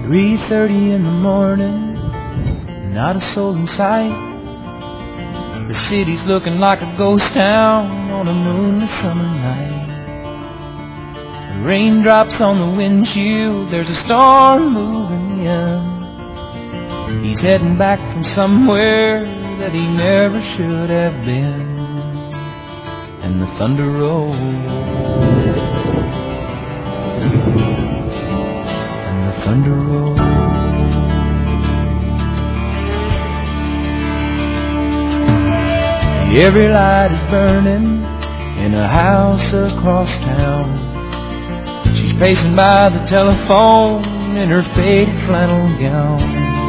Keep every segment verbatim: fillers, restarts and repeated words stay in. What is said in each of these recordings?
three thirty in the morning, not a soul in sight. The city's looking like a ghost town on a moonlit summer night. The raindrops on the windshield, there's a storm moving in. He's heading back from somewhere that he never should have been. And the thunder rolls, and the thunder rolls. Every light is burning in a house across town. She's pacing by the telephone in her faded flannel gown,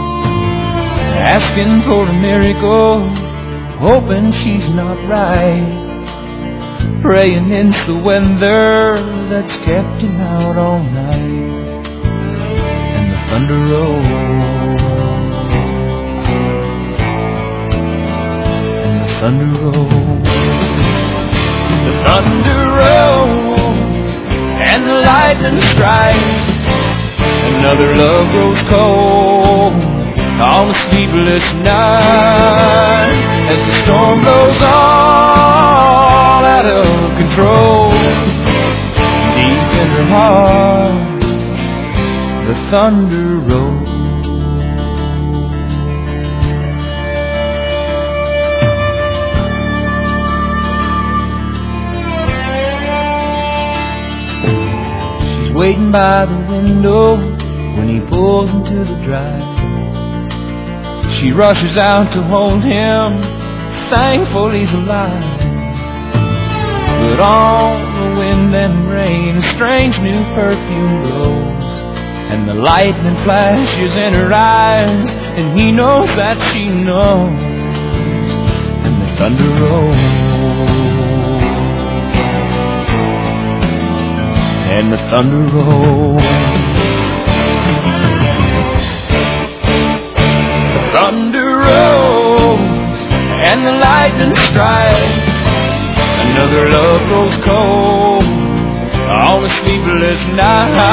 asking for a miracle, hoping she's not right, praying it's the weather that's kept him out all night. And the thunder rolls, and the thunder rolls, the thunder rolls, and the lightning strikes. Another love grows cold on a sleepless night as the storm blows all out of control. Deep in her heart, the thunder rolls. She's waiting by the window when he pulls into the drive. She rushes out to hold him, thankful he's alive. But on the wind and rain, a strange new perfume blows, and the lightning flashes in her eyes, and he knows that she knows. And the thunder rolls, and the thunder rolls. Thunder rolls, and the lightning strikes. Another love grows cold on a sleepless night